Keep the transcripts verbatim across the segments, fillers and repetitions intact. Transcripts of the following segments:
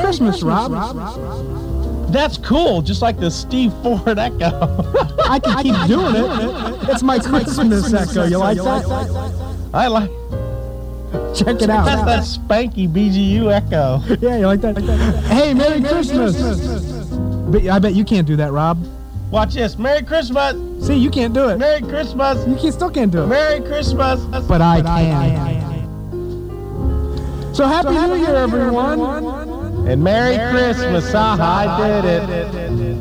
Christmas, Rob. That's cool, just like the Steve Ford Echo. I can keep doing it. It's my Christmas Echo. You like that? I like. Check it out. That's that spanky B G U Echo. Yeah, you like that? Hey, Merry Christmas. But I bet you can't do that, Rob. Watch this. Merry Christmas. See, you can't do it. Merry Christmas. You can, still can't do it. Merry Christmas. But I can. So happy, so happy New Year, everyone. everyone. And Merry, Merry Christmas. Christmas. I did it.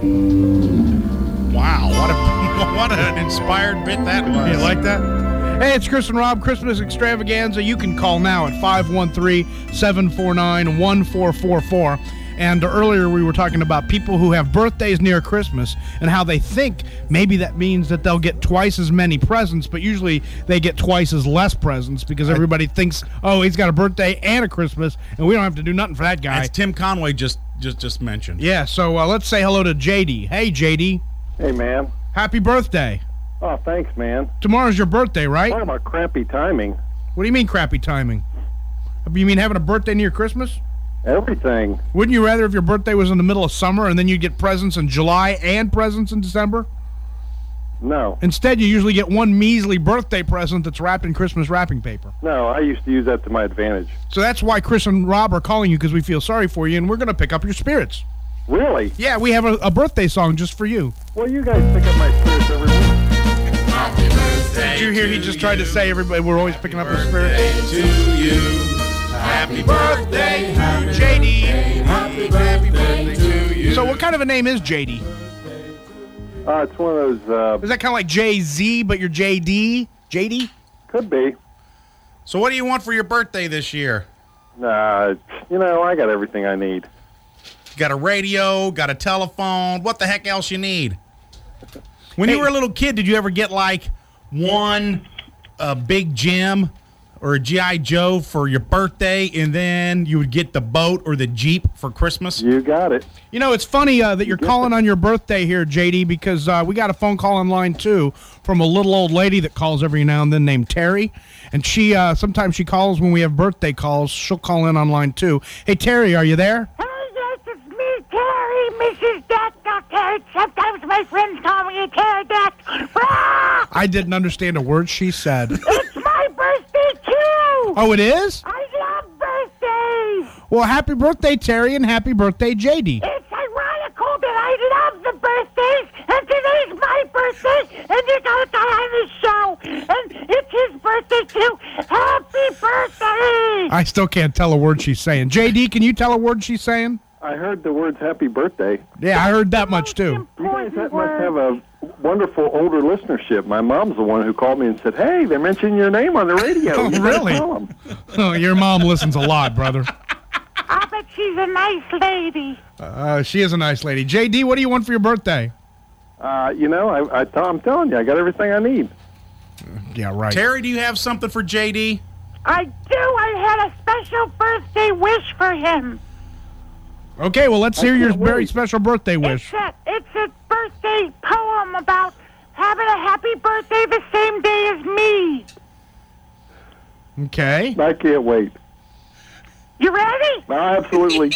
Wow, what a what an inspired bit that was. You like that? Hey, it's Chris and Rob, Christmas Extravaganza. You can call now at five one three, seven four nine, one four four four. And earlier we were talking about people who have birthdays near Christmas and how they think maybe that means that they'll get twice as many presents, but usually they get twice as less presents because everybody thinks, oh, he's got a birthday and a Christmas, and we don't have to do nothing for that guy. As Tim Conway just just, just mentioned. Yeah, so uh, let's say hello to J D. Hey, J D. Hey, man. Happy birthday. Oh, thanks, man. Tomorrow's your birthday, right? Talking about crappy timing. What do you mean crappy timing? You mean having a birthday near Christmas? Everything. Wouldn't you rather if your birthday was in the middle of summer and then you'd get presents in July and presents in December? No. Instead, you usually get one measly birthday present that's wrapped in Christmas wrapping paper. No, I used to use that to my advantage. So that's why Chris and Rob are calling you, because we feel sorry for you, and we're going to pick up your spirits. Really? Yeah, we have a, a birthday song just for you. Well, you guys pick up my spirits every week. Happy birthday. Did you hear he just tried to say everybody we're always picking up his spirits? To you. Happy birthday, happy J D. Happy birthday to you. So what kind of a name is J D? Uh, it's one of those... Uh, is that kind of like Jay Z, but you're J D? J D? Could be. So what do you want for your birthday this year? Uh, you know, I got everything I need. Got a radio, got a telephone. What the heck else you need? When Hey. you were a little kid, did you ever get like one a big gym or a G I Joe for your birthday, and then you would get the boat or the Jeep for Christmas? You got it. You know, it's funny uh, that you're calling on your birthday here, J D, because uh, we got a phone call on line two from a little old lady that calls every now and then named Terry. And she uh, sometimes she calls when we have birthday calls. She'll call in on line two. Hey, Terry, are you there? Hey, yes, it's me, Terry, Missus Duck, Duck, Terry. Sometimes my friends call me a Terry Duck. Ah! I didn't understand a word she said. It's my birthday, too. Oh, it is? I love birthdays. Well, happy birthday, Terry, and happy birthday, J D. It's ironical that I love the birthdays, and today's my birthday, and you're going to die on this show, and it's his birthday, too. Happy birthday. I still can't tell a word she's saying. J D, can you tell a word she's saying? I heard the words happy birthday. Yeah, I heard that much, too. You guys ha- must have a wonderful older listenership. My mom's the one who called me and said, hey, they're mentioning your name on the radio. Oh, You really? tell 'em. Oh, your mom listens a lot, brother. I bet she's a nice lady. Uh, she is a nice lady. J D, what do you want for your birthday? Uh, you know, I, I th- I'm telling you, I got everything I need. Yeah, right. Terry, do you have something for J D? I do. I had a special birthday wish for him. Okay, well, let's hear your can't very wait. special birthday wish. It's a, it's a birthday poem about having a happy birthday the same day as me. Okay. I can't wait. You ready? Absolutely.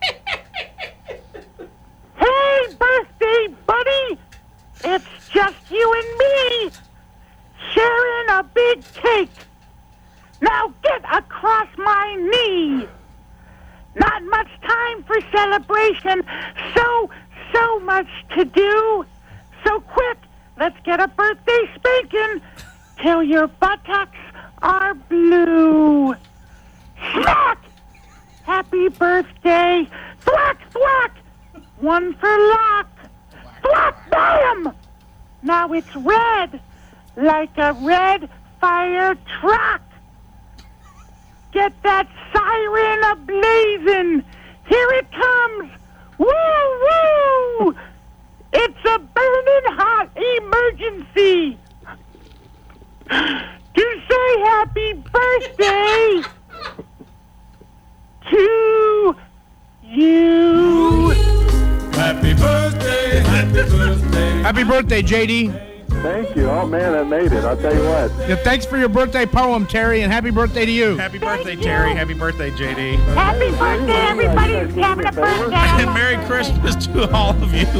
Hey, birthday buddy. It's just you and me sharing a big cake. Now get across my knee. Not much time for celebration. So, so much to do. So quick, let's get a birthday spanking till your buttocks are blue. Smack! Happy birthday. Thwack, thwack. One for luck. Thwack, bam! Now it's red, like a red fire truck. Get that siren a-blazing. Here it comes. Woo, woo! It's a burning hot emergency. To say happy birthday to you. Happy birthday, happy birthday. Happy birthday, J D. Thank you. Oh, man, I made it. I'll tell you what. Yeah, thanks for your birthday poem, Terry, and happy birthday to you. Happy birthday, you. Terry. Happy birthday, J D. Happy birthday, everybody who's having a birthday. And Merry Christmas to all of you.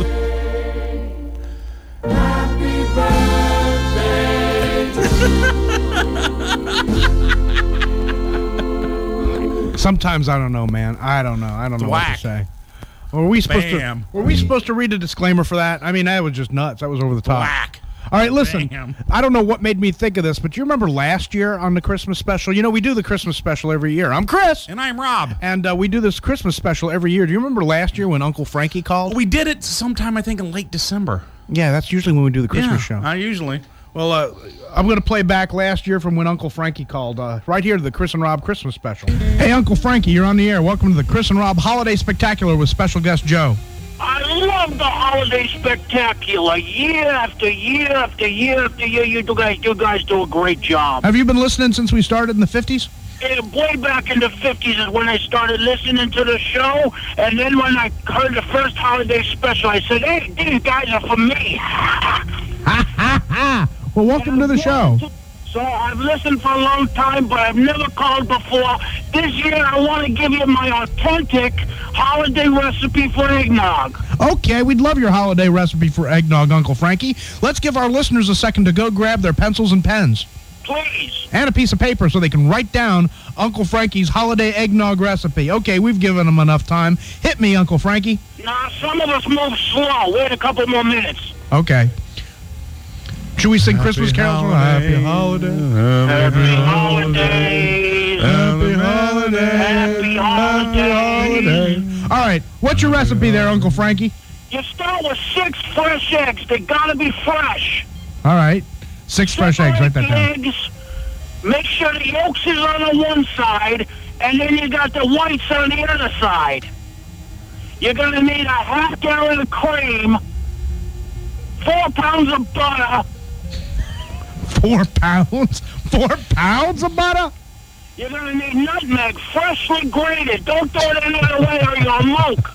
Sometimes I don't know, man. I don't know. I don't know whack. what to say. Were we supposed Bam. to? Were we supposed to read a disclaimer for that? I mean, that was just nuts. That was over the top. Whack. All right, listen. Bam. I don't know what made me think of this, but you remember last year on the Christmas special? You know, we do the Christmas special every year. I'm Chris, And I'm Rob. and uh, we do this Christmas special every year. Do you remember last year when Uncle Frankie called? We did it sometime, I think, in late December. Yeah, that's usually when we do the Christmas yeah, show. I usually. Well, uh, I'm going to play back last year from when Uncle Frankie called, uh, right here to the Chris and Rob Christmas special. Hey, Uncle Frankie, you're on the air. Welcome to the Chris and Rob Holiday Spectacular with special guest Joe. I love the Holiday Spectacular. Year after year after year after year, you do guys, you guys do a great job. Have you been listening since we started in the fifties? And way back in the fifties is when I started listening to the show, and then when I heard the first holiday special, I said, hey, these guys are for me. Ha, ha, ha. Well, welcome to the show. So I've listened for a long time, but I've never called before. This year, I want to give you my authentic holiday recipe for eggnog. Okay, we'd love your holiday recipe for eggnog, Uncle Frankie. Let's give our listeners a second to go grab their pencils and pens. Please. And a piece of paper so they can write down Uncle Frankie's holiday eggnog recipe. Okay, we've given them enough time. Hit me, Uncle Frankie. Now, some of us move slow. Wait a couple more minutes. Okay. Should we sing Happy Christmas carols? holiday. Happy holiday. Happy holidays. Happy holiday. Happy holidays. All right, what's your recipe there, Uncle Frankie? You start with six fresh eggs. They gotta be fresh. All right, six fresh eggs. Write that Separate down. the eggs. Make sure the yolks is on the one side, and then you got the whites on the other side. You're gonna need a half gallon of cream, four pounds of butter. Four pounds? Four pounds of butter? You're gonna need nutmeg, freshly grated. Don't throw it any other way or you'll moke.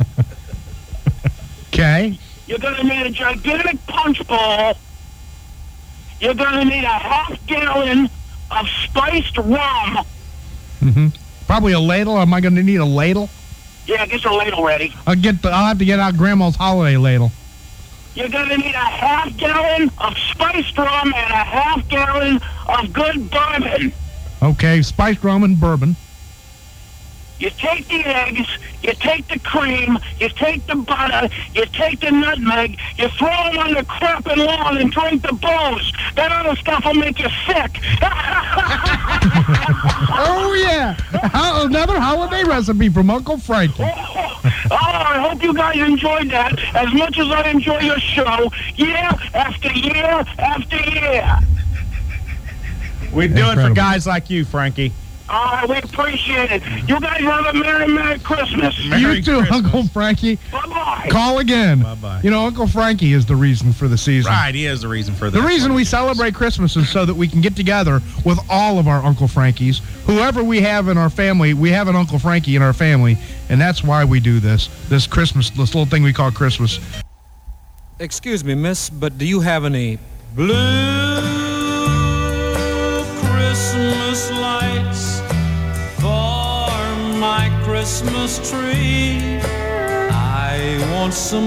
Okay. You're gonna need a gigantic punch bowl. You're gonna need a half gallon of spiced rum. Mm-hmm. Probably a ladle. Am I going to need a ladle? Yeah, get your ladle ready. I'll get. The, I'll have to get out Grandma's holiday ladle. You're gonna need a half gallon of spiced rum and a half gallon of good bourbon. Okay, spiced rum and bourbon. You take the eggs, you take the cream, you take the butter, you take the nutmeg, you throw them on the crapping lawn and drink the booze. That other stuff will make you sick. Oh, yeah. Ho- Another holiday recipe from Uncle Frankie. Oh, I hope you guys enjoyed that as much as I enjoy your show year after year after year. We do it Incredible. for guys like you, Frankie. All right, we appreciate it. You guys have a Merry, Merry Christmas. Merry You too, Christmas. Uncle Frankie. Bye-bye. Call again. Bye-bye. You know, Uncle Frankie is the reason for the season. Right, he is the reason for The this. reason we celebrate Christmas is so that we can get together with all of our Uncle Frankies. Whoever we have in our family, we have an Uncle Frankie in our family, and that's why we do this, this Christmas, this little thing we call Christmas. Excuse me, miss, but do you have any blue Christmas lights for my Christmas tree? I want some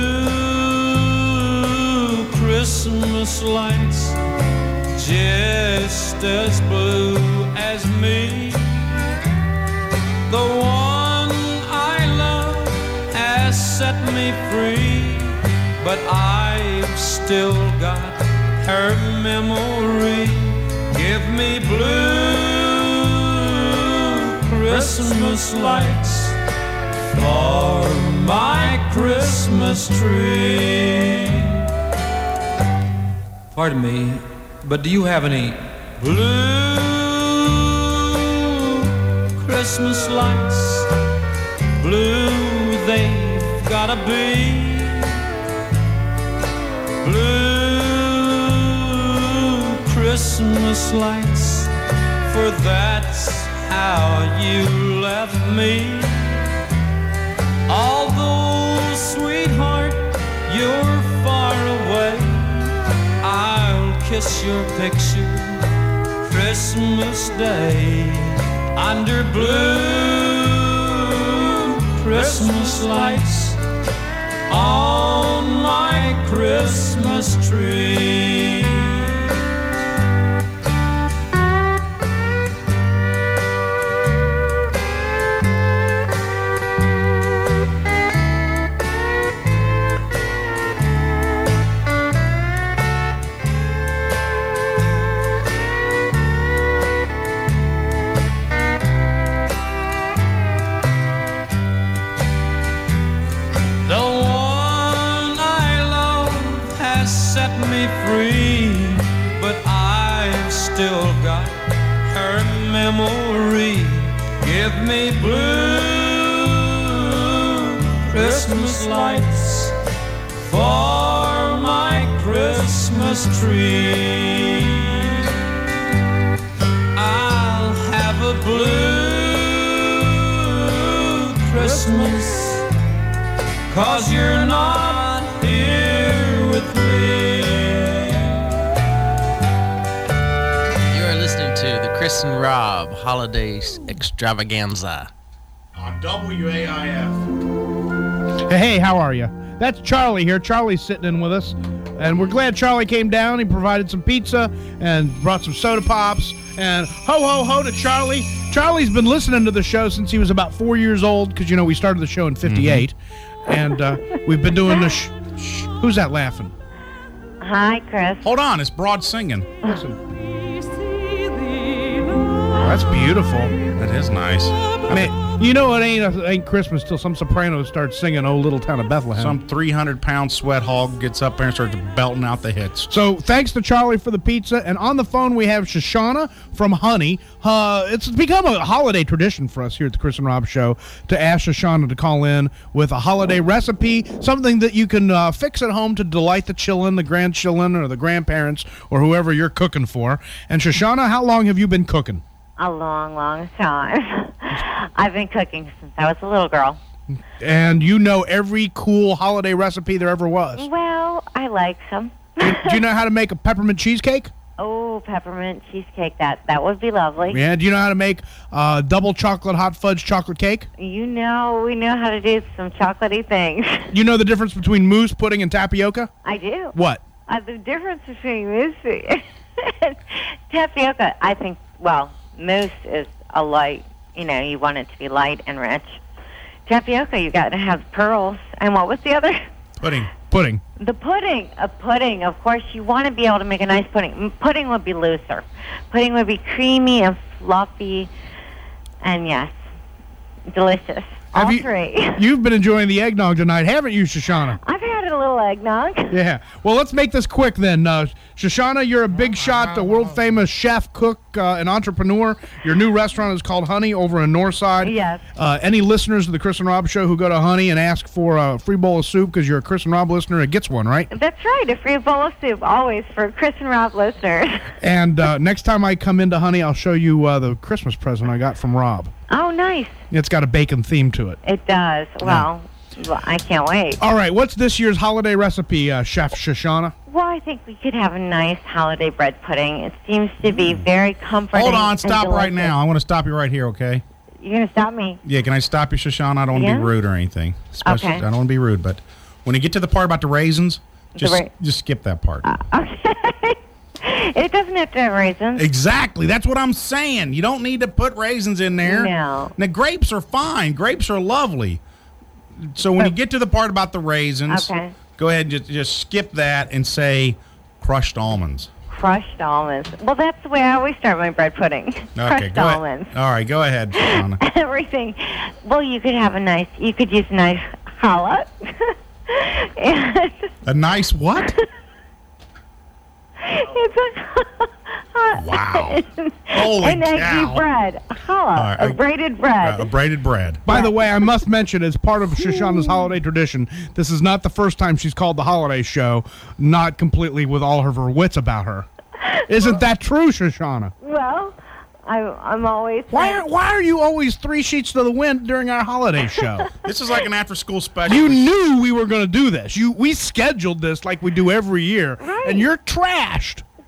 blue Christmas lights, just as blue as me. The one I love has set me free, but I've still got her memory. Give me blue Christmas lights for my Christmas tree. Pardon me, but do you have any blue Christmas lights? Blue they've gotta be. Blue Christmas lights, for that's how you left me. Although, sweetheart, you're far away, I place your picture Christmas Day under blue Christmas lights on my Christmas tree. Free, but I've still got her memory. Give me blue Christmas lights for my Christmas tree. I'll have a blue Christmas, 'cause you're not here with me. Chris and Rob Holidays Extravaganza on W A I F. Hey, how are you? That's Charlie here. Charlie's sitting in with us, and we're glad Charlie came down. He provided some pizza and brought some soda pops, and ho, ho, ho to Charlie. Charlie's been listening to the show since he was about four years old, because, you know, we started the show in fifty-eight, mm-hmm. and uh, we've been doing the sh- sh- Who's that laughing? Hi, Chris. Hold on, it's Broad singing. Listen. That's beautiful. That is nice. Man, you know it ain't ain't Christmas till some soprano starts singing "Oh Little Town of Bethlehem." Some three hundred pound sweat hog gets up there and starts belting out the hits. So thanks to Charlie for the pizza. And on the phone we have Shoshana from Honey. Uh, it's become a holiday tradition for us here at the Chris and Rob Show to ask Shoshana to call in with a holiday recipe, something that you can uh, fix at home to delight the chillin', the grandchildren, or the grandparents, or whoever you're cooking for. And Shoshana, how long have you been cooking? A long, long time. I've been cooking since I was a little girl. And you know every cool holiday recipe there ever was. Well, I like some. do, do you know how to make a peppermint cheesecake? Oh, peppermint cheesecake. That that would be lovely. Yeah, do you know how to make uh, double chocolate hot fudge chocolate cake? You know, we know how to do some chocolatey things. You know the difference between mousse, pudding, and tapioca? I do. What? Uh, the difference between mousse and tapioca, I think, well... Mousse is a light, you know, you want it to be light and rich. Tapioca, you got to have pearls. And what was the other? Pudding. Pudding. The pudding. A pudding, of course, you want to be able to make a nice pudding. Pudding would be looser. Pudding would be creamy and fluffy. And yes, delicious. Have All you, three. You've been enjoying the eggnog tonight, haven't you, Shoshana? I've had a little eggnog. Yeah. Well, let's make this quick then. Uh, Shoshana, you're a big shot, a world-famous chef, cook, uh, and entrepreneur. Your new restaurant is called Honey over in Northside. Yes. Uh, any listeners of the Chris and Rob Show who go to Honey and ask for a free bowl of soup because you're a Chris and Rob listener, it gets one, right? That's right, a free bowl of soup, always for Chris and Rob listeners. And uh, next time I come into Honey, I'll show you uh, the Christmas present I got from Rob. Oh, nice. It's got a bacon theme to it. It does. Well, well I can't wait. All right, what's this year's holiday recipe, uh, Chef Shoshana? Well, I think we could have a nice holiday bread pudding. It seems to be very comforting. Hold on, stop and right now. I want to stop you right here, okay? You're going to stop me? Yeah, can I stop you, Shoshana? I don't want to Yeah? be rude or anything. Especially, Okay. I don't want to be rude, but when you get to the part about the raisins, just, ra- just skip that part. Uh, okay. It doesn't have to have raisins. Exactly. That's what I'm saying. You don't need to put raisins in there. No. Now, grapes are fine. Grapes are lovely. So when you get to the part about the raisins, Okay. go ahead and just, just skip that and say crushed almonds. Crushed almonds. Well, that's the way I always start my bread pudding. Okay, Crushed go almonds. ahead. All right, go ahead, Shoshana. Everything. Well, you could have a nice, you could use a nice challah. and A nice what? it's a Wow. Holy an eggy cow. bread. Challah, All right, a I- braided bread. Uh, braided bread. By the way, I must mention, as part of Shoshana's holiday tradition, this is not the first time she's called the holiday show, not completely with all of her wits about her. Isn't that true, Shoshana? Well, I, I'm always... Why are, why are you always three sheets to the wind during our holiday show? This is like an after-school special. You knew we were going to do this. You We scheduled this like we do every year, Right. and you're trashed.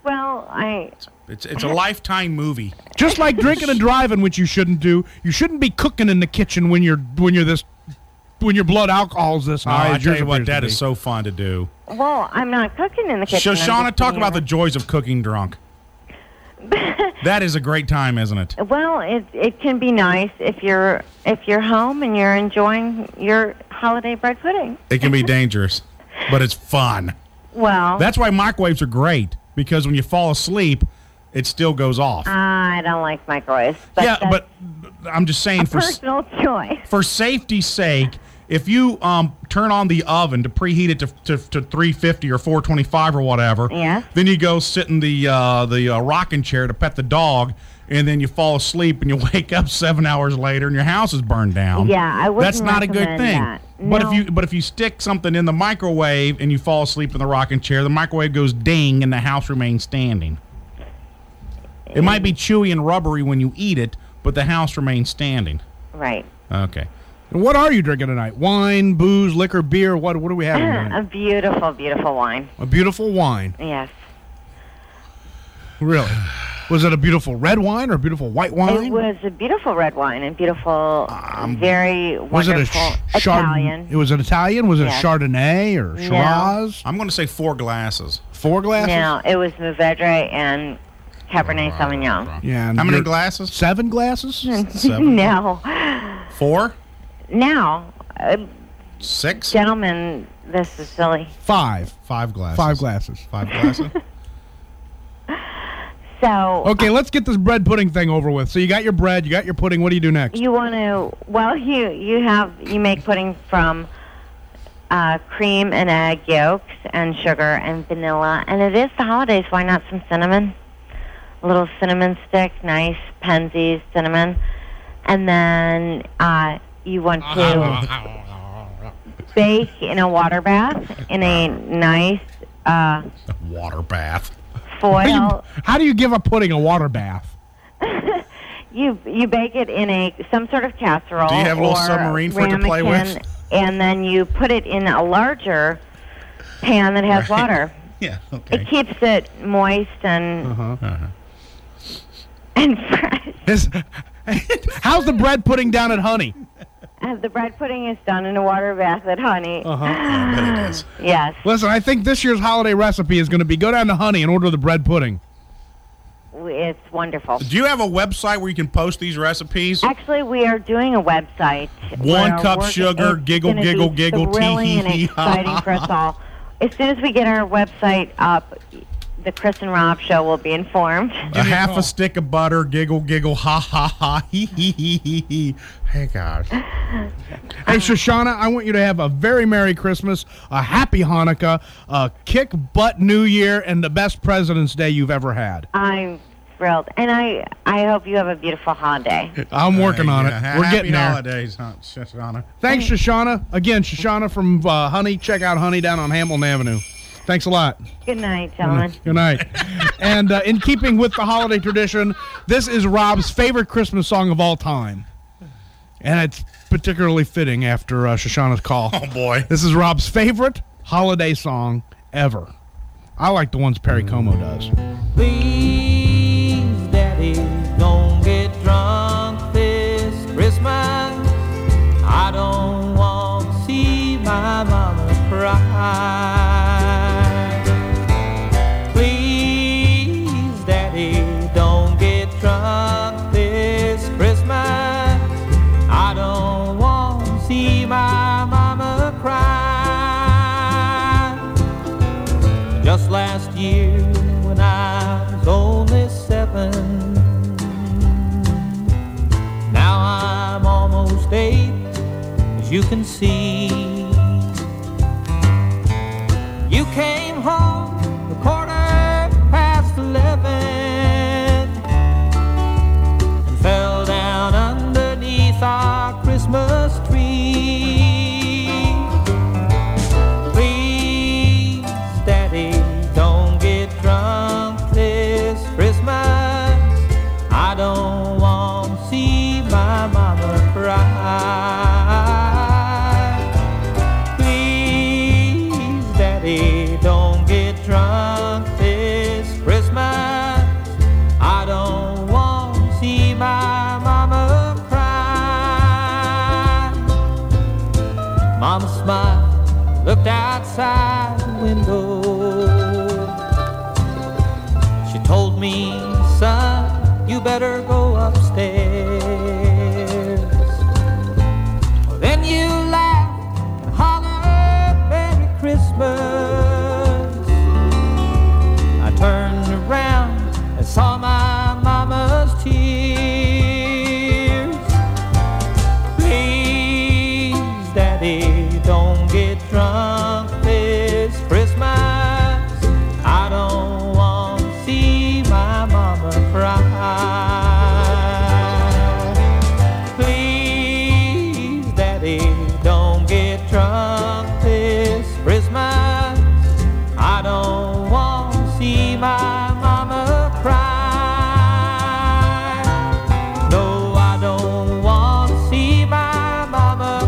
Well, I. It's it's a lifetime movie. Just like drinking and driving, which you shouldn't do. You shouldn't be cooking in the kitchen when you're when you're this when your blood alcohol's this Oh, high. I as tell you yours what, appears to that be. is so fun to do. Well, I'm not cooking in the kitchen. I'm Shoshana, just talk being about the a- joys of cooking drunk. That is a great time, isn't it? Well, it it can be nice if you're if you're home and you're enjoying your holiday bread pudding. It can be dangerous, but it's fun. Well, That's why microwaves are great, because when you fall asleep, it still goes off. I don't like microwaves. But yeah, that's but I'm just saying a for s- personal choice. for safety's sake, if you um, turn on the oven to preheat it to, to, to three fifty or four twenty-five or whatever, Yeah. then you go sit in the uh, the uh, rocking chair to pet the dog, and then you fall asleep and you wake up seven hours later and your house is burned down. Yeah, I wouldn't That's not a good recommend thing. that. But No. if you but if you stick something in the microwave and you fall asleep in the rocking chair, the microwave goes ding and the house remains standing. It might be chewy and rubbery when you eat it, but the house remains standing. Right. Okay. And what are you drinking tonight? Wine, booze, liquor, beer? What What are we having tonight? A beautiful, beautiful wine. A beautiful wine. Yes. Really? Was it a beautiful red wine or a beautiful white wine? It was a beautiful red wine and beautiful, very was it a wonderful sh- Chard- Italian. It was an Italian? Was it Yes. a Chardonnay or No. Shiraz? I'm going to say four glasses. Four glasses? No, it was Mourvedre and Cabernet Sauvignon. Yeah. and How many you're- glasses? Seven glasses? Seven. No. Four? Now, uh, Six? gentlemen, this is silly. Five. Five glasses. Five glasses. Five glasses? So Okay, let's get this bread pudding thing over with. So you got your bread, you got your pudding. What do you do next? you want to? Well, you you have you make pudding from uh, cream and egg yolks and sugar and vanilla, and it is the holidays. Why not some cinnamon? A little cinnamon stick, nice Penzies cinnamon, and then uh, you want to bake in a water bath in a nice uh, Water bath. foil. How, you, how do you give a pudding a water bath? You you bake it in a some sort of casserole. Do you have a little or submarine for it to play ramekin, with? And then you put it in a larger pan that has Right. water. Yeah, okay. It keeps it moist and Uh-huh. and fresh. Is- How's the bread pudding down at Honey? Uh, the bread pudding is done in a water bath at Honey. Uh-huh. I bet it is. Yes, Listen, I think this year's holiday recipe is going to be go down to Honey and order the bread pudding. it's wonderful. Do you have a website where you can post these recipes? Actually, we are doing a website. One We're cup working- sugar, it's giggle, gonna giggle, be giggle, tee, thrilling hee, and hee, ha, exciting for us all. As soon as we get our website up, the Chris and Rob show will be informed. A half a stick of butter, giggle, giggle, ha, ha, ha, hee, hee, hee, hee, hee. Hey, gosh. Hey, Shoshana, I want you to have a very Merry Christmas, a Happy Hanukkah, a kick-butt New Year, and the best President's Day you've ever had. I'm thrilled, and I I hope you have a beautiful holiday. I'm working on Yeah, it. ha- We're happy getting there. holidays, huh, Shoshana. Thanks, Shoshana. Again, Shoshana from uh, Honey. Check out Honey down on Hamilton Avenue. Thanks a lot. Good night, gentlemen. Good night. And uh, in keeping with the holiday tradition, this is Rob's favorite Christmas song of all time. And it's particularly fitting after uh, Shoshana's call. Oh, boy. This is Rob's favorite holiday song ever. I like the ones Perry Como does. Please, Daddy, don't get drunk this Christmas. I don't want to see my mama cry. Please, Daddy, don't get drunk this Christmas. I don't want to see my mama cry. Just last year when I was only seven, now I'm almost eight, as you can see. You came home a quarter past eleven and fell down underneath our Christmas tree. Please, Daddy, don't get drunk this Christmas. I don't want to see my mama cry. Please, Daddy, don't get drunk this Christmas. Mama smiled, looked outside the window. She told me, son, you better go upstairs. Then you laughed and hollered, Merry Christmas. I turned around and saw my mama's tears. Please, Daddy, don't get drunk this Christmas. I don't want to see my mama cry. Please, Daddy, don't get drunk this Christmas. I don't want to see my mama cry. No, I don't want to see my mama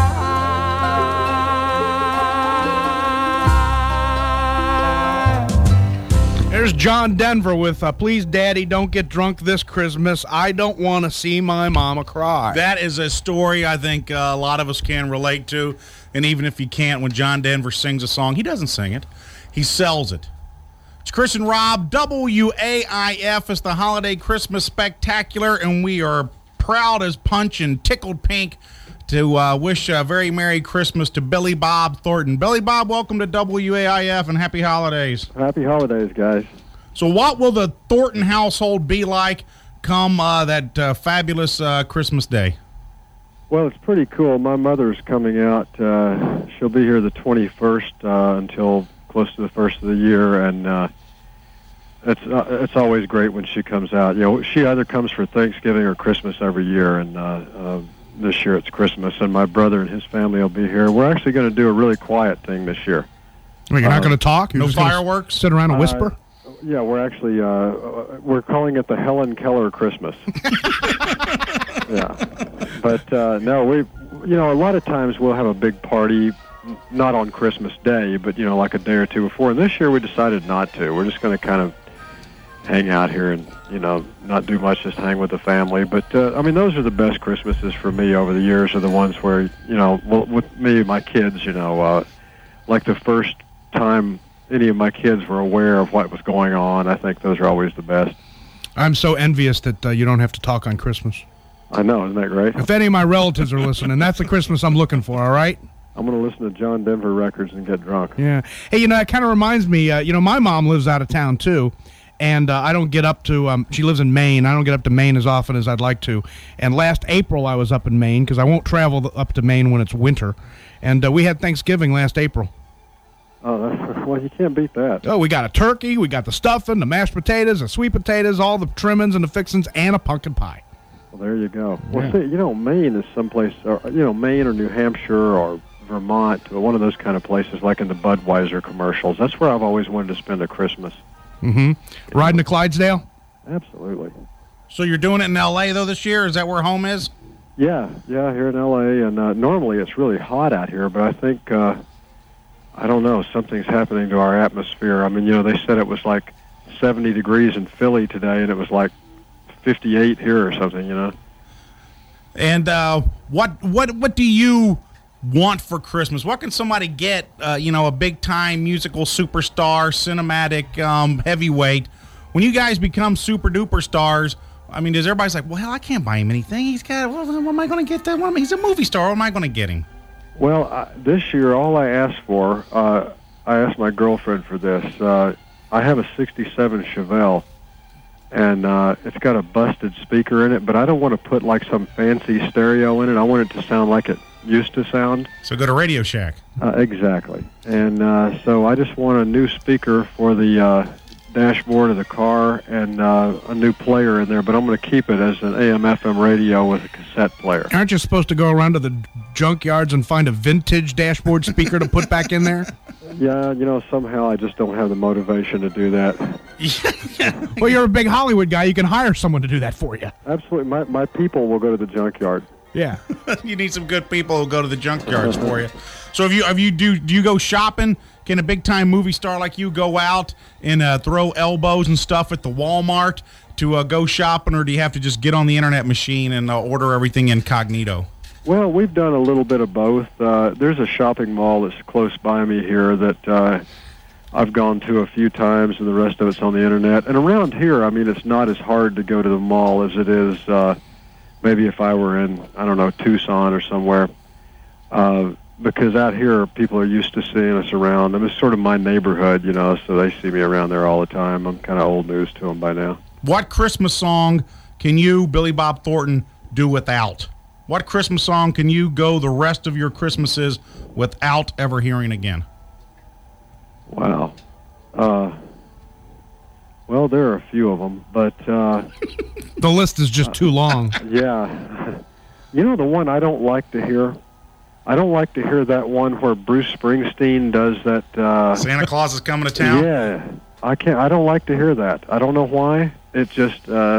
cry. There's John Denver with uh, Please Daddy Don't Get Drunk This Christmas. I don't want to see my mama cry. That is a story I think uh, a lot of us can relate to. And even if you can't, when John Denver sings a song, he doesn't sing it. He sells it. It's Chris and Rob, W A I F. It's the Holiday Christmas Spectacular, and we are proud as punch and tickled pink to uh, wish a very Merry Christmas to Billy Bob Thornton. Billy Bob, welcome to W A I F, and happy holidays. Happy holidays, guys. So what will the Thornton household be like come uh, that uh, fabulous uh, Christmas Day? Well, it's pretty cool. My mother's coming out. Uh, she'll be here the twenty-first uh, until close to the first of the year, and uh, it's uh, it's always great when she comes out. You know, she either comes for Thanksgiving or Christmas every year, and uh, uh, this year it's Christmas, and my brother and his family will be here. We're actually going to do a really quiet thing this year. Wait, you're not Uh, going to talk? You're No just gonna fireworks? Sit around and whisper? Uh, yeah, we're actually uh, we're calling it the Helen Keller Christmas. Yeah, but uh, no, we you know a lot of times we'll have a big party, not on Christmas Day, but you know like a day or two before. And this year we decided not to. We're just going to kind of hang out here and you know not do much, just hang with the family. But uh, I mean, those are the best Christmases for me over the years. Are the ones where you know well, with me and my kids, you know, uh, like the first time any of my kids were aware of what was going on. I think those are always the best. I'm so envious that uh, you don't have to talk on Christmas. I know, isn't that great? If any of my relatives are listening, that's the Christmas I'm looking for, all right? I'm going to listen to John Denver records and get drunk. Yeah. Hey, you know, it kind of reminds me, uh, you know, my mom lives out of town, too, and uh, I don't get up to, um, she lives in Maine. I don't get up to Maine as often as I'd like to. And last April I was up in Maine because I won't travel up to Maine when it's winter. And uh, we had Thanksgiving last April. Oh, that's, well, you can't beat that. Oh, we got a turkey, we got the stuffing, the mashed potatoes, the sweet potatoes, all the trimmings and the fixings, and a pumpkin pie. Well, there you go. Well, Yeah. see, you know, Maine is someplace, or, you know, Maine or New Hampshire or Vermont, or one of those kind of places like in the Budweiser commercials. That's where I've always wanted to spend a Christmas. Mm-hmm. Riding to Clydesdale? Absolutely. So you're doing it in L A, though, this year? Is that where home is? Yeah, yeah, here in L A, and uh, normally it's really hot out here, but I think, uh, I don't know, something's happening to our atmosphere. I mean, you know, they said it was like seventy degrees in Philly today, and it was like fifty-eight here or something, you know. And uh, what what what do you want for Christmas? What can somebody get, uh, you know, a big-time musical superstar, cinematic um, heavyweight? When you guys become super-duper stars, I mean, does everybody's like, well, hell, I can't buy him anything. He's got, what, what am I going to get? That? What am I, he's a movie star. What am I going to get him? Well, uh, this year, all I asked for, uh, I asked my girlfriend for this. Uh, I have a sixty-seven Chevelle, and uh, it's got a busted speaker in it, but I don't want to put like some fancy stereo in it. I want it to sound like it used to sound. So go to Radio Shack. Uh, exactly. And uh, so I just want a new speaker for the uh, dashboard of the car and uh, a new player in there, but I'm going to keep it as an A M F M radio with a cassette player. Aren't you supposed to go around to the junkyards and find a vintage dashboard speaker to put back in there? Yeah, you know, somehow I just don't have the motivation to do that. Well, you're a big Hollywood guy. You can hire someone to do that for you. Absolutely. My, my people will go to the junkyard. Yeah. You need some good people who go to the junkyards for you. So if you if you do do you go shopping? Can a big time movie star like you go out and uh, throw elbows and stuff at the Walmart to uh, go shopping, or do you have to just get on the internet machine and uh, order everything incognito? Well, we've done a little bit of both. Uh, there's a shopping mall that's close by me here that uh, I've gone to a few times, and the rest of it's on the internet. And around here, I mean, it's not as hard to go to the mall as it is uh, maybe if I were in, I don't know, Tucson or somewhere. Uh, because out here, people are used to seeing us around. I mean, it's sort of my neighborhood, you know, so they see me around there all the time. I'm kind of old news to them by now. What Christmas song can you, Billy Bob Thornton, do without? What Christmas song can you go the rest of your Christmases without ever hearing again? Wow. Uh, well, there are a few of them, but... Uh, the list is just too long. Uh, yeah. You know the one I don't like to hear? I don't like to hear that one where Bruce Springsteen does that... Uh, Santa Claus is coming to town? Yeah. I can't. I don't like to hear that. I don't know why. It just... Uh,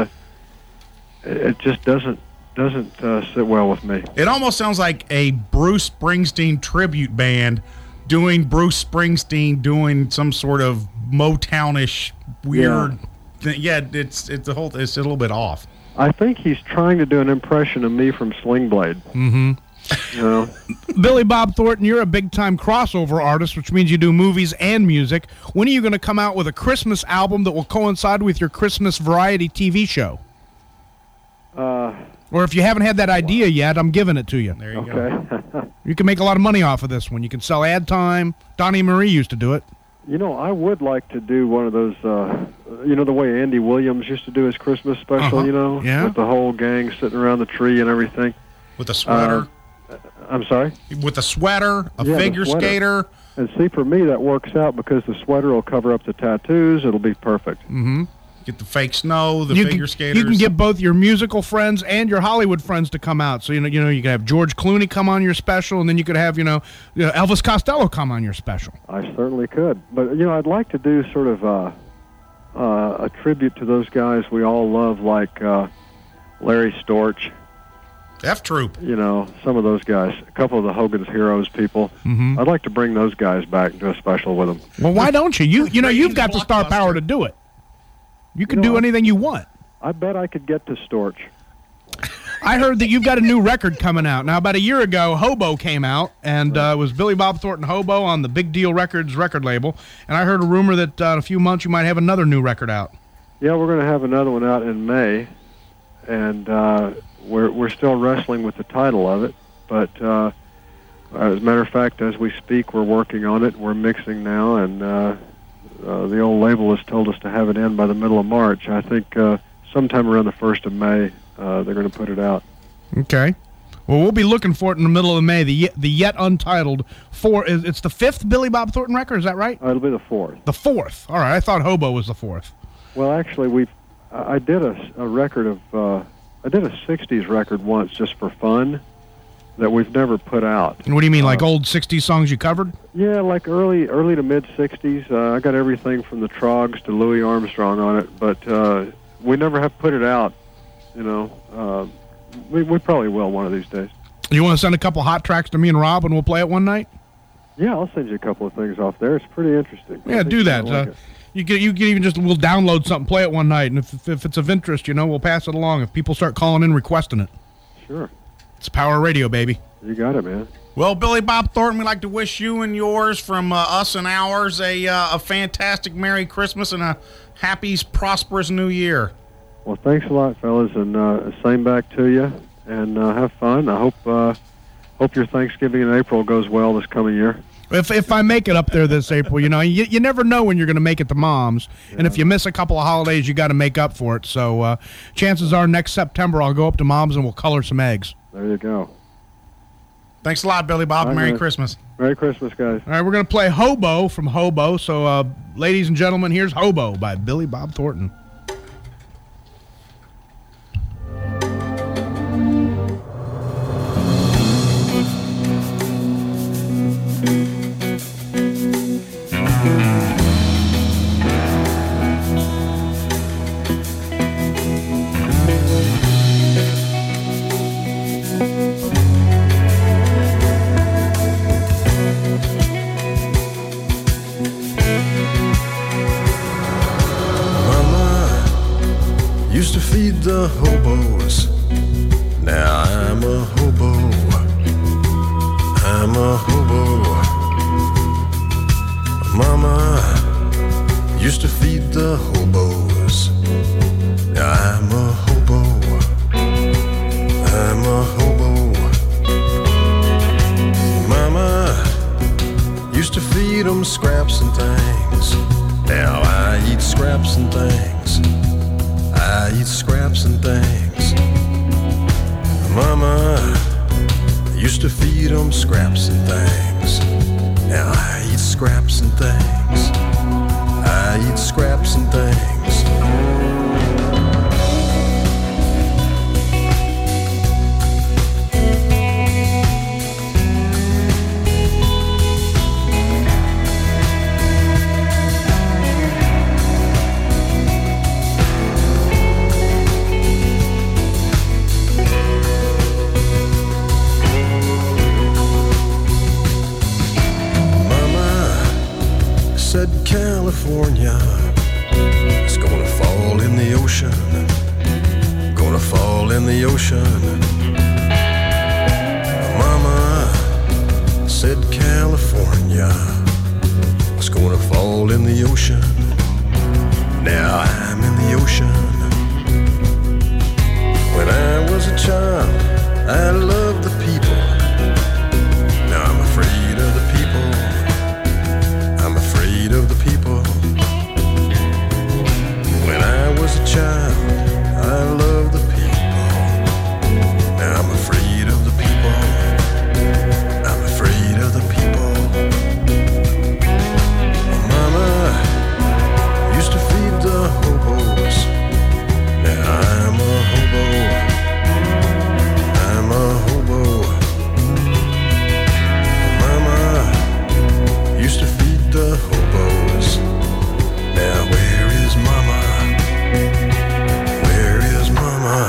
it just doesn't... doesn't uh, sit well with me. It almost sounds like a Bruce Springsteen tribute band doing Bruce Springsteen doing some sort of Motownish weird Yeah. thing. Yeah, it's it's a whole it's a little bit off. I think he's trying to do an impression of me from Sling Blade. Mm-hmm. You know? Billy Bob Thornton, you're a big-time crossover artist, which means you do movies and music. When are you going to come out with a Christmas album that will coincide with your Christmas variety T V show? Uh... Or if you haven't had that idea yet, I'm giving it to you. There you okay. go. You can make a lot of money off of this one. You can sell ad time. Donnie Marie used to do it. You know, I would like to do one of those, uh, you know, the way Andy Williams used to do his Christmas special, Uh-huh. you know? Yeah. With the whole gang sitting around the tree and everything. With a sweater. Uh, I'm sorry? With a sweater, a Yeah, the figure sweater. skater. And see, for me, that works out because the sweater will cover up the tattoos. It'll be perfect. Mm-hmm. Get the fake snow, the you figure can, skaters. You can get both your musical friends and your Hollywood friends to come out. So, you know, you know, you can have George Clooney come on your special, and then you could have, you know, you know, Elvis Costello come on your special. I certainly could. But, you know, I'd like to do sort of uh, uh, a tribute to those guys we all love, like uh, Larry Storch. F-Troop. You know, some of those guys. A couple of the Hogan's Heroes people. Mm-hmm. I'd like to bring those guys back and do a special with them. Well, why don't you? You, you know, you've got the star power to do it. You can You know, do anything you want. I bet I could get to Storch. I heard that you've got a new record coming out. Now, about a year ago, Hobo came out, and uh, it was Billy Bob Thornton Hobo on the Big Deal Records record label. And I heard a rumor that uh, in a few months you might have another new record out. Yeah, we're going to have another one out in May, and uh, we're we're still wrestling with the title of it. But uh, as a matter of fact, as we speak, we're working on it. We're mixing now, and uh, uh, the old label has told us to have it in by the middle of March. I think uh, sometime around the first of May, uh, they're going to put it out. Okay. Well, we'll be looking for it in the middle of May. The yet, the yet untitled four. Is it's the fifth Billy Bob Thornton record? Is that right? Uh, it'll be the fourth. The fourth. All right. I thought Hobo was the fourth. Well, actually, we've I I did a, a record of uh, I did a sixties record once just for fun that we've never put out. And what do you mean, Uh, like old sixties songs you covered? Yeah, like early early to mid sixties. Uh, I got everything from the Trogs to Louis Armstrong on it, but uh, we never have put it out. You know, uh, we we probably will one of these days. You want to send a couple hot tracks to me and Rob, and we'll play it one night? Yeah, I'll send you a couple of things off there. It's pretty interesting. I Yeah, think do you'll that. like Uh, it. you can you can even just we'll download something, play it one night, and if, if if it's of interest, you know, we'll pass it along. If people start calling in requesting it, Sure, it's Power Radio, baby. you got it, man. Well, Billy Bob Thornton, we'd like to wish you and yours from uh, us and ours a uh, a fantastic Merry Christmas and a happy, prosperous New Year. Well, thanks a lot, fellas, and uh, same back to you. And uh, have fun. I hope uh, hope your Thanksgiving in April goes well this coming year. If if I make it up there this April, you know, you, you never know when you're going to make it to Mom's. And if you miss a couple of holidays, you got to make up for it. So uh, chances are next September I'll go up to Mom's and we'll color some eggs. There you go. Thanks a lot, Billy Bob. Bye, Merry man. Christmas. Merry Christmas, guys. All right, we're going to play Hobo from Hobo. So, uh, ladies and gentlemen, here's Hobo by Billy Bob Thornton. Mama, scraps and things. Now I eat scraps and things. I eat scraps and things. Mama used to feed 'em scraps and things. Now I eat scraps and things. I eat scraps and things. Said California is gonna fall in the ocean, gonna fall in the ocean. Mama said California was gonna fall in the ocean. Now I'm in the ocean. When I was a child, I loved the people. Now I'm afraid of the people. I'm afraid of the people. When I was a child, I loved the people. Now I'm afraid of the people. I'm afraid of the people. Mama used to feed the hobos. Now I'm a hobo. I'm a hobo. Mama used to feed the hobos. Now where is Mama? Where is Mama?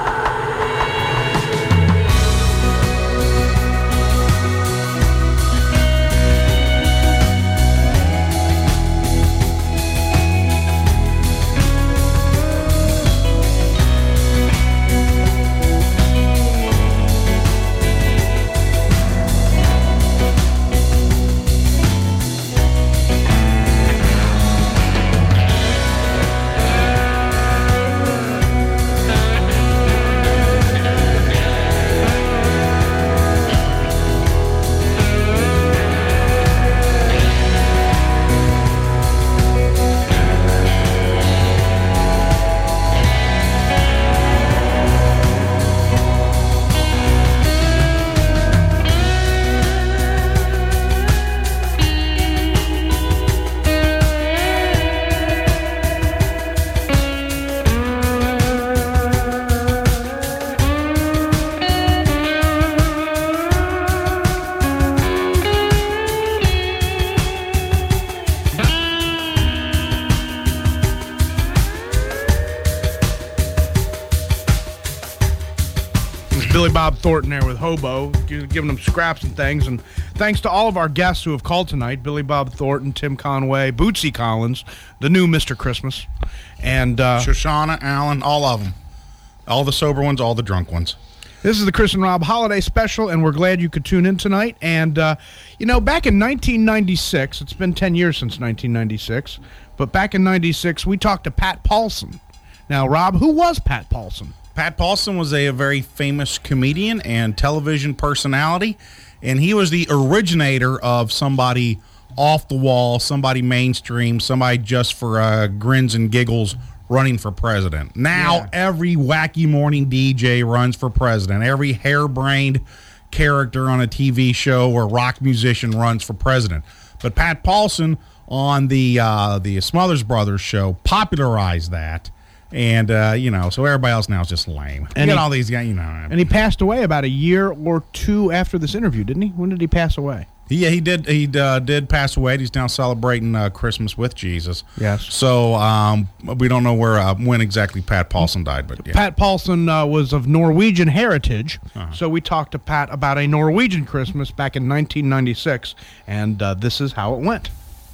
Billy Bob Thornton there with Hobo, giving them scraps and things. And thanks to all of our guests who have called tonight, Billy Bob Thornton, Tim Conway, Bootsy Collins, the new Mister Christmas, and uh, Shoshana, Allen, all of them. All the sober ones, all the drunk ones. This is the Chris and Rob Holiday Special, and we're glad you could tune in tonight. And, uh, you know, back in nineteen ninety-six, it's been ten years since nineteen ninety-six, but back in ninety-six, we talked to Pat Paulson. Now, Rob, who was Pat Paulson? Pat Paulson was a, a very famous comedian and television personality, and he was the originator of somebody off the wall, somebody mainstream, somebody just for uh, grins and giggles running for president. Now, yeah. Every wacky morning D J runs for president. Every harebrained character on a T V show or rock musician runs for president. But Pat Paulson on the uh, the Smothers Brothers show popularized that. And, uh, you know, so everybody else now is just lame. And you got all these guys, you know. And he passed away about a year or two after this interview, didn't he? When did he pass away? Yeah, he did. He uh, did pass away. He's now celebrating uh, Christmas with Jesus. Yes. So um, we don't know where uh, when exactly Pat Paulson died, but yeah. Pat Paulson uh, was of Norwegian heritage, uh-huh. So we talked to Pat about a Norwegian Christmas back in nineteen ninety-six, and uh, this is how it went.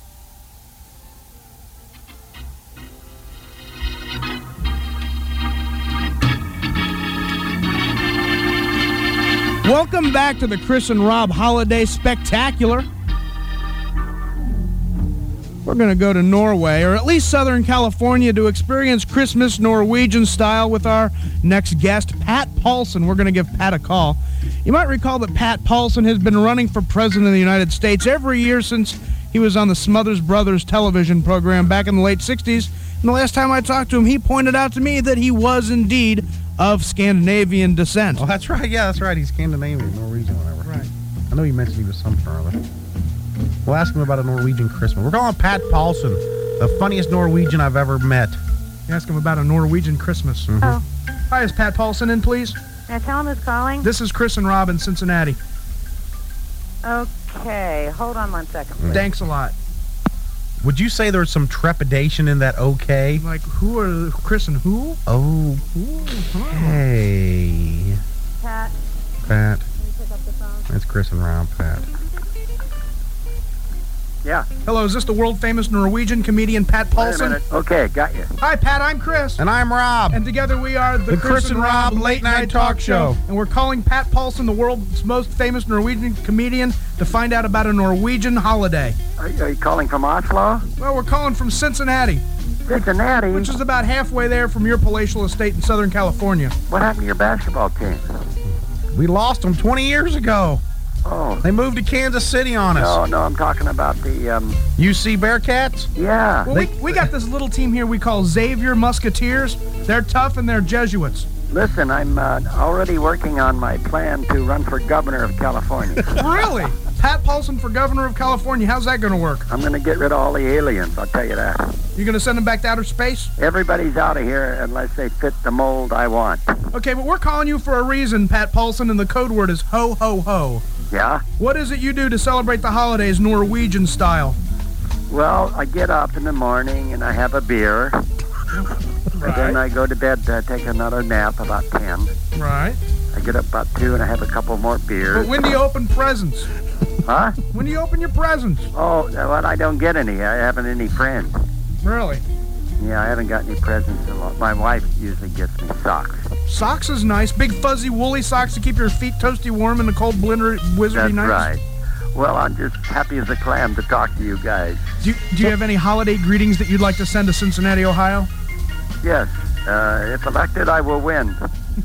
Welcome back to the Chris and Rob Holiday Spectacular. We're going to go to Norway, or at least Southern California, to experience Christmas Norwegian style with our next guest, Pat Paulson. We're going to give Pat a call. You might recall that Pat Paulson has been running for president of the United States every year since He was on the Smothers Brothers television program back in the late sixties. And the last time I talked to him, he pointed out to me that he was indeed of Scandinavian descent. Oh, that's right. Yeah, that's right. He's Scandinavian, Norwegian, whatever. Right. I know you mentioned he was something or other. We'll ask him about a Norwegian Christmas. We're calling Pat Paulson, the funniest Norwegian I've ever met. Ask him about a Norwegian Christmas. Mm-hmm. Oh, Hi, is Pat Paulson in, please? now tell him who's calling. This is Chris and Rob in Cincinnati. Okay, hold on one second. Mm. Thanks a lot. Would you say there's some trepidation in that okay? Like, who are Chris and who? Oh, hey. Pat, Pat. can you pick up the phone? It's Chris and Rob, Pat. Yeah. Hello, is this the world-famous Norwegian comedian Pat Paulson? Okay, got you. Hi, Pat, I'm Chris. And I'm Rob. And together we are the, The Chris and Rob Late Night Talk Show. And we're calling Pat Paulson the world's most famous Norwegian comedian to find out about a Norwegian holiday. Are you, are you calling from Oslo? Well, we're calling from Cincinnati, Cincinnati? which is about halfway there from your palatial estate in Southern California. What happened to your basketball team? We lost them twenty years ago. Oh. They moved to Kansas City on us. No, no, I'm talking about the, um... U C Bearcats? Yeah. Well, we, we got this little team here we call Xavier Musketeers. They're tough and they're Jesuits. Listen, I'm uh, already working on my plan to run for governor of California. Really? Pat Paulson for governor of California. How's that going to work? I'm going to get rid of all the aliens, I'll tell you that. You're going to send them back to outer space? Everybody's out of here unless they fit the mold I want. Okay, but we're calling you for a reason, Pat Paulson, and the code word is ho, ho, ho. Yeah? What is it you do to celebrate the holidays Norwegian style? Well, I get up in the morning and I have a beer. And then I go to bed to take another nap about ten. Right. I get up about two and I have a couple more beers. But when do you open presents? Huh? When do you open your presents? Oh, well, I don't get any. I haven't any friends. Really? Yeah, I haven't got any presents in a lot. My wife usually gets me socks. Socks is nice. Big fuzzy woolly socks to keep your feet toasty warm in the cold blinder wizardy That's nights. right. Well, I'm just happy as a clam to talk to you guys. Do you, do you have any holiday greetings that you'd like to send to Cincinnati, Ohio? Yes. Uh, if elected, I will win.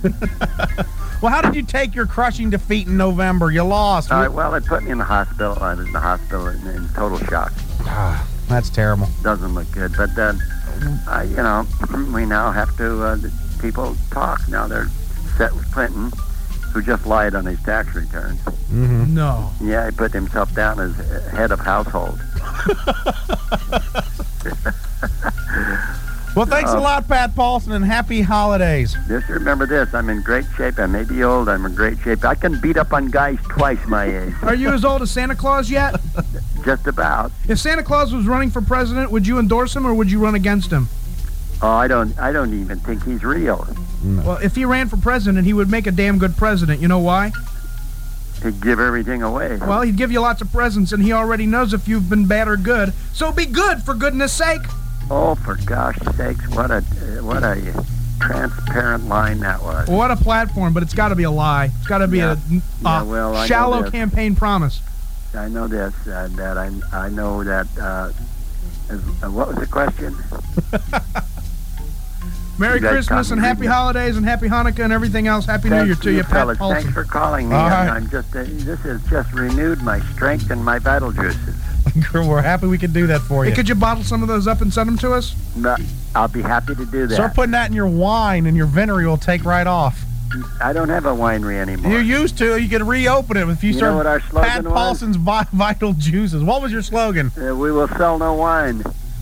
Well, how did you take your crushing defeat in November? You lost. Uh, well, it put me in the hospital. I was in the hospital in, in total shock. Ah, that's terrible. Doesn't look good. But, uh, uh, you know, we now have to, uh, the people talk. Now they're set with Clinton, who just lied on his tax returns. Mm-hmm. No. Yeah, he put himself down as head of household. Well, thanks Uh, a lot, Pat Paulson, and happy holidays. Just remember this. I'm in great shape. I may be old. I'm in great shape. I can beat up on guys twice my age. Are you as old as Santa Claus yet? Just about. If Santa Claus was running for president, would you endorse him or would you run against him? Oh, I don't. I don't even think he's real. Well, if he ran for president, he would make a damn good president. You know why? He'd give everything away. Well, he'd give you lots of presents, and he already knows if you've been bad or good. So be good, for goodness sake. Oh, for gosh sakes! What a uh, what a transparent line that was. What a platform, but it's got to be a lie. It's got to be Yeah. a, Yeah, a well, I know shallow this. campaign promise. I know this. Uh, that I I know that. Uh, is, uh, what was the question? Merry You guys Christmas caught and me happy reading it. holidays and happy Hanukkah and everything else. Happy New Thanks Year to you, Pat fellas. Paulson. Thanks for calling me. All and right. I'm just. Uh, this has just renewed my strength and my vital juices. We're happy we could do that for Hey, you. could you bottle some of those up and send them to us? But I'll be happy to do that. Start putting that in your wine, and your venery will take right off. I don't have a winery anymore. You used to. You could reopen it if you, You start know what our slogan Pat was? Paulson's vi- Vital Juices. What was your slogan? Uh, we will sell no wine.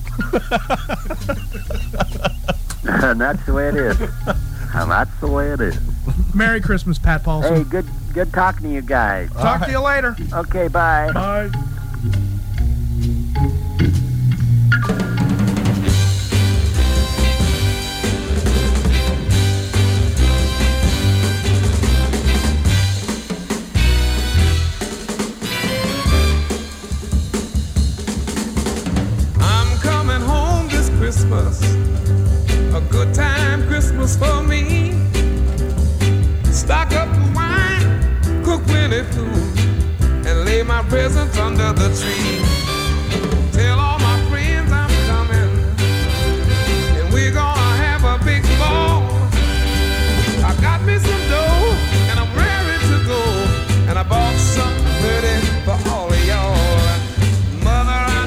And that's the way it is. And that's the way it is. Merry Christmas, Pat Paulson. Hey, good good talking to you guys. Talk to you later. Okay, bye. Bye. I'm coming home this Christmas, a good time Christmas for me. Stock up the wine, cook plenty food, and lay my presents under the tree. Tell all my friends I'm coming, and we're gonna have a big ball. I got me some dough, and I'm ready to go, and I bought something pretty for all of y'all. Mother,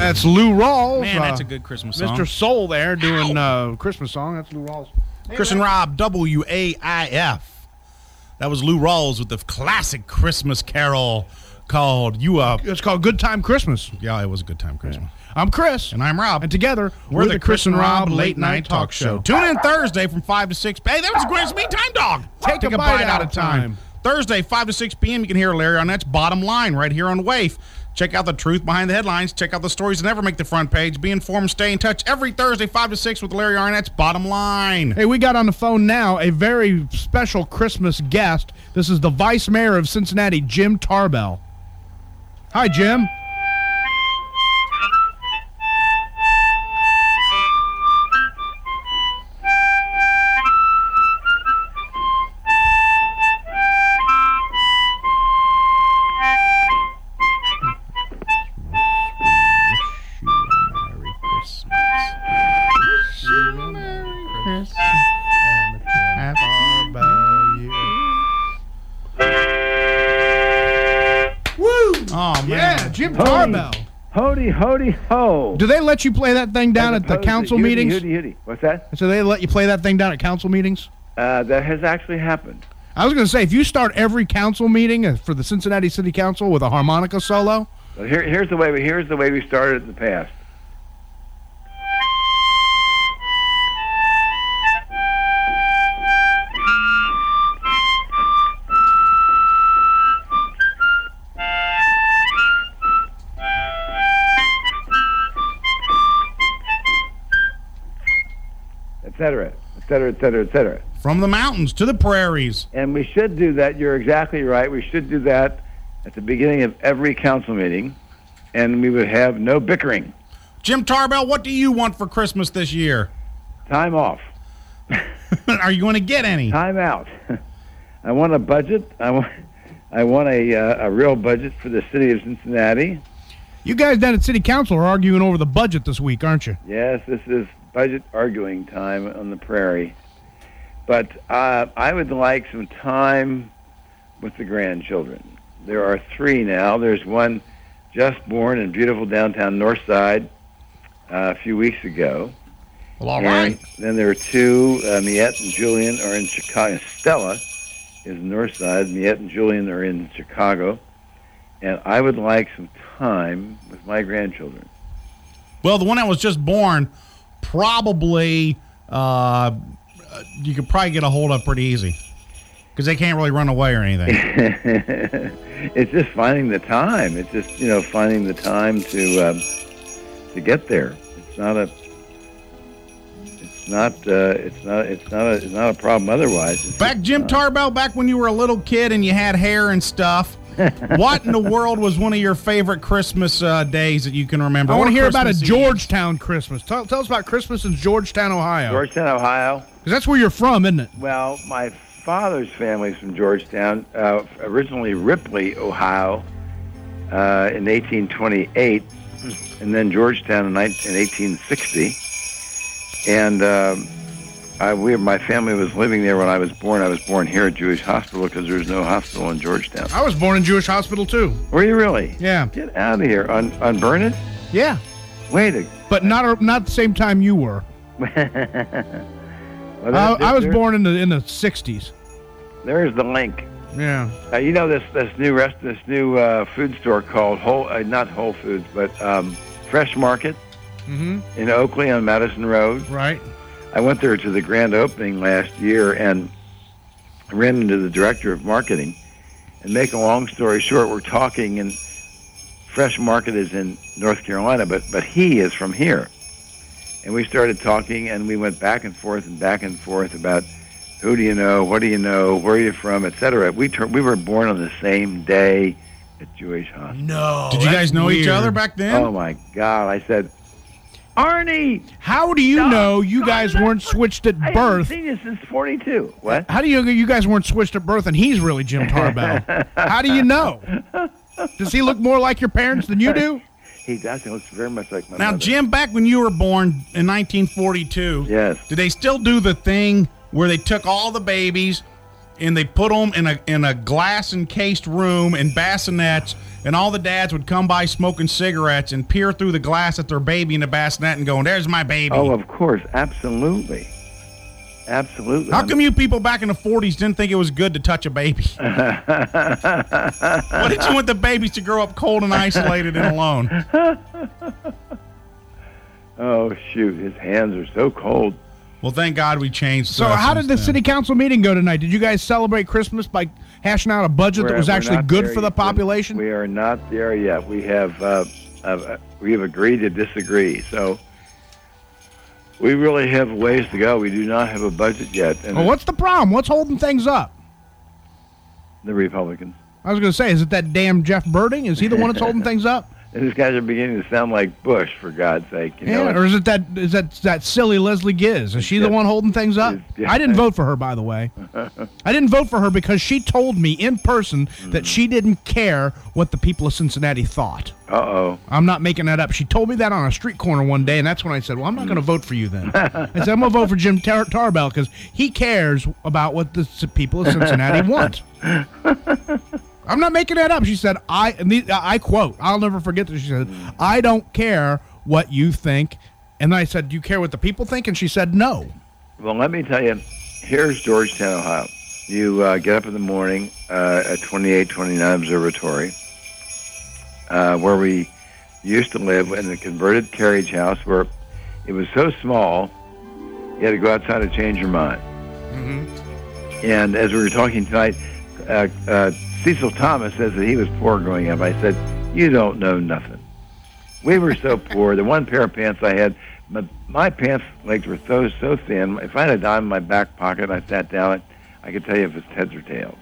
That's Lou Rawls. Man, uh, that's a good Christmas song. Mister Soul there doing uh, Christmas song. That's Lou Rawls. Chris and Rob, W A I F. That was Lou Rawls with the classic Christmas carol called You Up. It's called Good Time Christmas. Yeah, it was a good time Christmas. I'm Chris. And I'm Rob. And together, we're, we're the Chris and Rob Late Night Talk Show. Tune in Thursday from five to six. Hey, that was Grant's Me Time Dog. Take, Take a, a bite, bite out of time. time. Thursday, five to six p.m. You can hear Larry Arnett's Bottom Line right here on W A F. Check out the truth behind the headlines. Check out the stories that never make the front page. Be informed, stay in touch every Thursday, five to six with Larry Arnett's Bottom Line. Hey, we got on the phone now a very special Christmas guest. This is the Vice Mayor of Cincinnati, Jim Tarbell. Hi, Jim. Jim Tarbell. Hody, hody, ho. Do they let you play that thing down at the council hooty, meetings? Hooty, hooty. What's that? So they let you play that thing down at council meetings? Uh, that has actually happened. I was going to say, if you start every council meeting for the Cincinnati City Council with a harmonica solo. Well, here, here's the way we here's the way we started in the past. Et cetera, et cetera, et cetera, et cetera. From the mountains to the prairies. And we should do that. You're exactly right. We should do that at the beginning of every council meeting, and we would have no bickering. Jim Tarbell, what do you want for Christmas this year? Time off. Are you going to get any? Time out. I want a budget. I want, I want a, uh, a real budget for the city of Cincinnati. You guys down at City Council are arguing over the budget this week, aren't you? Yes, this is budget arguing time on the prairie. But uh, I would like some time with the grandchildren. There are three now. There's one just born in beautiful downtown Northside uh, a few weeks ago. Well, all and right. Then there are two, uh, Miette and Julian are in Chicago. Stella is Northside. Miette and Julian are in Chicago. And I would like some time with my grandchildren. Well, the one that was just born, probably uh, you could probably get a hold of pretty easy because they can't really run away or anything. It's just finding the time. It's just, you know, finding the time to um, to get there. It's not a. It's not. Uh, it's not. It's not a. It's not a problem otherwise. It's back, Jim Tarbell, back when you were a little kid and you had hair and stuff. What in the world was one of your favorite Christmas uh, days that you can remember? I want to hear Christmas about a Eve? Georgetown Christmas. Tell, tell us about Christmas in Georgetown, Ohio. Georgetown, Ohio. Because that's where you're from, isn't it? Well, my father's family's from Georgetown, uh, originally Ripley, Ohio, uh, in eighteen twenty-eight, and then Georgetown in eighteen sixty. And um, I, we, my family was living there when I was born. I was born here at Jewish Hospital because there's no hospital in Georgetown. I was born in Jewish Hospital, too. Were you really? Yeah. Get out of here. On, on Burnett? Yeah. Wait a... But not not the same time you were. well, I, I was born in the in the sixties. There's the link. Yeah. Uh, you know this this new rest this new uh, food store called Whole uh, not Whole Foods but um, Fresh Market mm-hmm. in Oakley on Madison Road. Right. I went there to the grand opening last year and ran into the director of marketing. And make a long story short, we're talking, and Fresh Market is in North Carolina, but but he is from here. And we started talking, and we went back and forth and back and forth about who do you know, what do you know, where are you from, et cetera. We tur- we were born on the same day at Jewish Hospital. No. Did you guys know weird. each other back then? Oh my God! I said, Arnie, how do you no, know you guys weren't switched at I birth? I haven't seen you since forty-two. What? How do you know you guys weren't switched at birth and he's really Jim Tarbell? How do you know? Does he look more like your parents than you do? He does. He looks very much like my Now, mother. Jim, back when you were born in nineteen forty-two, yes. Did they still do the thing where they took all the babies and they put them in a in a glass encased room in bassinets and all the dads would come by smoking cigarettes and peer through the glass at their baby in the bassinet and going, "There's my baby." Oh, of course, absolutely, absolutely. How come you people back in the forties didn't think it was good to touch a baby? Why did you want the babies to grow up cold and isolated and alone? Oh, shoot, his hands are so cold. Well, thank God we changed. So uh, how since did the then. city council meeting go tonight? Did you guys celebrate Christmas by hashing out a budget that We're- was we're actually not good there for the yet. population? We are not there yet. We have uh, uh, we have agreed to disagree. So we really have ways to go. We do not have a budget yet. And Well, what's the problem? What's holding things up? the Republicans? I was going to say, is it that damn Jeff Birding? Is he the one that's holding things up? And these guys are beginning to sound like Bush, for God's sake. You Yeah, know, or is it that is that that silly Leslie Giz? Is she the Yeah. one holding things up? Yeah. I didn't vote for her, by the way. I didn't vote for her because she told me in person that she didn't care what the people of Cincinnati thought. Uh-oh. I'm not making that up. She told me that on a street corner one day, and that's when I said, well, I'm not going to vote for you then. I said, I'm going to vote for Jim Tar- Tarbell because he cares about what the c- people of Cincinnati want. I'm not making that up. She said, I, and the, I quote, I'll never forget this. She said, I don't care what you think. And I said, do you care what the people think? And she said, no. Well, let me tell you, here's Georgetown, Ohio. You uh, get up in the morning uh, at twenty-eight twenty-nine Observatory, uh, where we used to live in a converted carriage house where it was so small, you had to go outside to change your mind. Mm-hmm. And as we were talking tonight, uh, uh, Cecil Thomas says that he was poor growing up. I said, you don't know nothing. We were so poor. The one pair of pants I had, my, my pants legs were so so thin. If I had a dime in my back pocket, I sat down, I could tell you if it's heads or tails.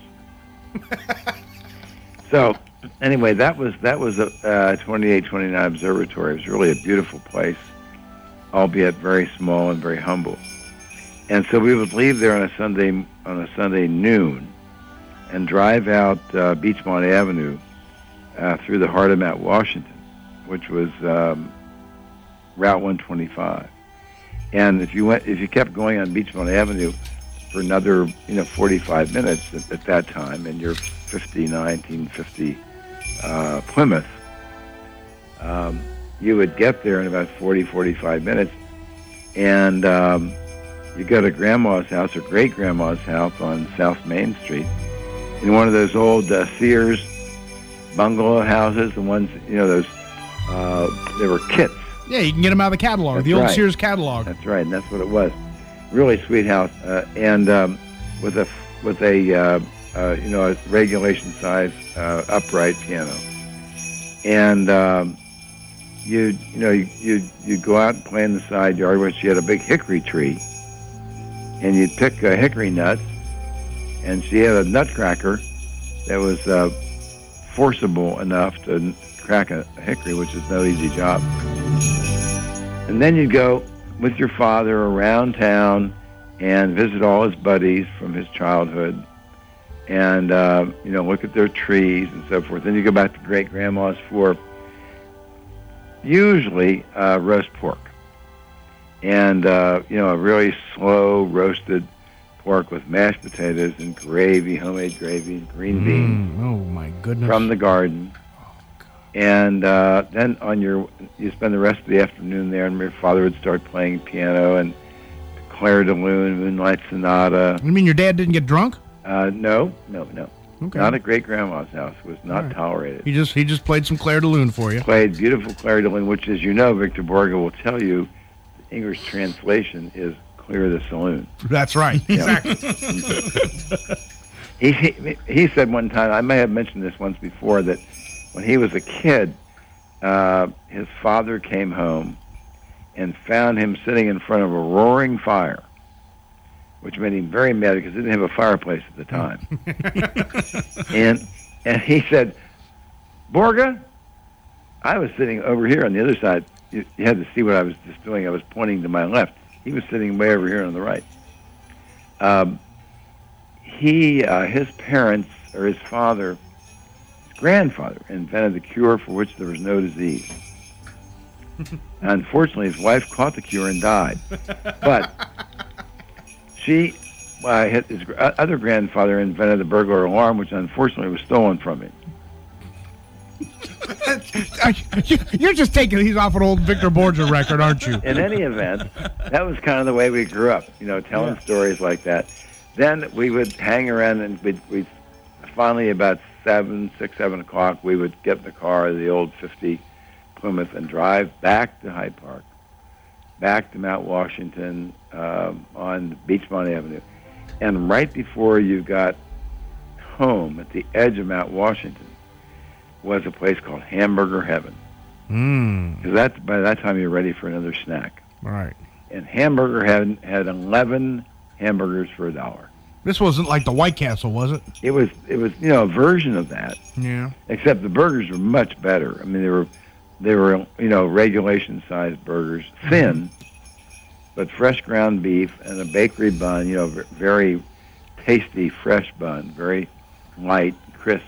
So, anyway, that was that was a uh, twenty-eight twenty-nine Observatory. It was really a beautiful place, albeit very small and very humble. And so we would leave there on a Sunday on a Sunday noon, and drive out uh, Beachmont Avenue uh, through the heart of Mount Washington, which was um, Route one twenty-five. And if you went, if you kept going on Beachmont Avenue for another, you know, forty-five minutes at, at that time, in your fifty, nineteen fifty uh, Plymouth, um, you would get there in about forty, forty-five minutes, and um, you go to Grandma's house or Great Grandma's house on South Main Street, in one of those old uh, Sears bungalow houses, the ones, you know, those, uh, they were kits. Yeah, you can get them out of the catalog, That's the old right. Sears catalog. That's right, and that's what it was. Really sweet house, uh, and um, with a with a uh, uh, you know a regulation size uh, upright piano, and um, you you know you you you go out and play in the side yard, which she had a big hickory tree, and you'd pick uh, hickory nuts, and she had a nutcracker that was uh, forcible enough to n- crack a, a hickory, which is no easy job. And then you'd go with your father around town and visit all his buddies from his childhood, and uh, you know look at their trees and so forth. Then you go back to Great Grandma's for usually uh, roast pork, and uh, you know a really slow roasted pork with mashed potatoes and gravy, homemade gravy, and green beans Mm, oh, my goodness. from the garden. And uh, then on your, you spend the rest of the afternoon there, and your father would start playing piano and Claire de Lune, Moonlight Sonata. You mean your dad didn't get drunk? Uh, no, no, no. Okay. Not at Great Grandma's house. It was not All right. tolerated. He just he just played some Claire de Lune for you. Played beautiful Claire de Lune, which, as you know, Victor Borga will tell you, the English translation is Clear the Saloon. That's right. Yeah. Exactly. He, he he said one time, I may have mentioned this once before, that when he was a kid, uh, his father came home and found him sitting in front of a roaring fire, which made him very mad because he didn't have a fireplace at the time. and and he said, Borga, I was sitting over here on the other side. You, you had to see what I was just doing. I was pointing to my left. He was sitting way over here on the right. Um, he, uh, his parents, or his father, his grandfather, invented the cure for which there was no disease. Unfortunately, his wife caught the cure and died. But she, uh, his, his other grandfather invented the burglar alarm, which unfortunately was stolen from him. You're just taking these off an old Victor Borgia record, aren't you? In any event, that was kind of the way we grew up, you know, telling Yeah. stories like that. Then we would hang around, and we'd, we'd finally about seven, six, seven o'clock, we would get in the car, the old fifty Plymouth, and drive back to Hyde Park, back to Mount Washington um, on Beachmont Avenue. And right before you got home at the edge of Mount Washington was a place called Hamburger Heaven. Mm. Because that, by that time, you're ready for another snack. Right. And Hamburger Heaven had eleven hamburgers for a dollar. This wasn't like the White Castle, was it? It was, it was, you know, a version of that. Yeah. Except the burgers were much better. I mean, they were, they were, you know, regulation-sized burgers, thin, but fresh ground beef and a bakery bun. You know, v- very tasty, fresh bun, very light, crisp.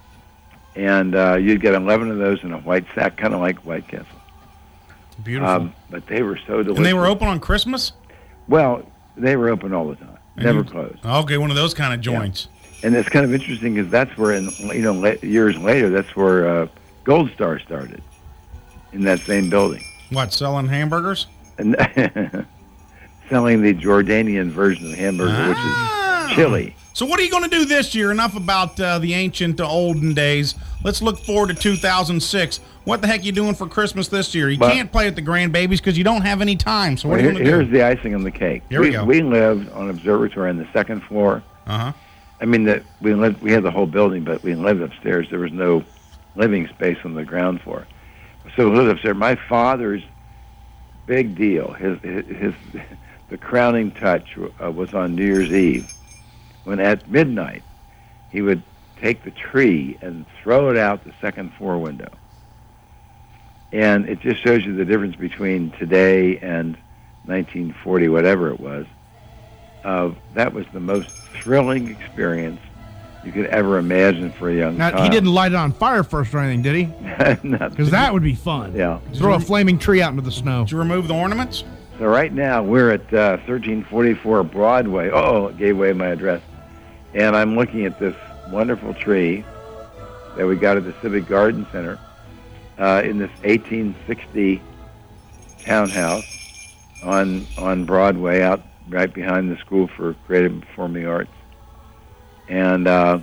And uh, you'd get eleven of those in a white sack, kind of like White Castle. Beautiful. Um, but they were so delicious. And they were open on Christmas? Well, they were open all the time. And Never you- closed. Okay, one of those kind of joints. And it's kind of interesting because that's where, in, you know, la- years later, that's where uh, Gold Star started, in that same building. What, selling hamburgers? And selling the Jordanian version of the hamburger, Ah. which is chili. So what are you going to do this year? Enough about uh, the ancient uh, olden days. Let's look forward to two thousand six. What the heck are you doing for Christmas this year? You Well- can't play at the grandbabies because you don't have any time. So what Well, are you here- going to here's do? the icing on the cake. Here we go. We lived on Observatory on the second floor. Uh-huh. I mean, that we lived. We had the whole building, but we lived upstairs. There was no living space on the ground floor, so we lived upstairs. My father's big deal, his his, his the crowning touch uh, was on New Year's Eve, when at midnight he would take the tree and throw it out the second floor window. And it just shows you the difference between today and nineteen forty, whatever it was. Uh, that was the most thrilling experience you could ever imagine for a young Now, child. he didn't light it on fire first or anything, did he? Because that would be fun. Yeah. Throw a flaming tree out into the snow. Did you remove the ornaments? So right now we're at uh, thirteen forty-four Broadway. Oh, it gave away my address. And I'm looking at this wonderful tree that we got at the Civic Garden Center uh, in this eighteen sixty townhouse on on Broadway, out right behind the School for Creative and Performing Arts. And uh,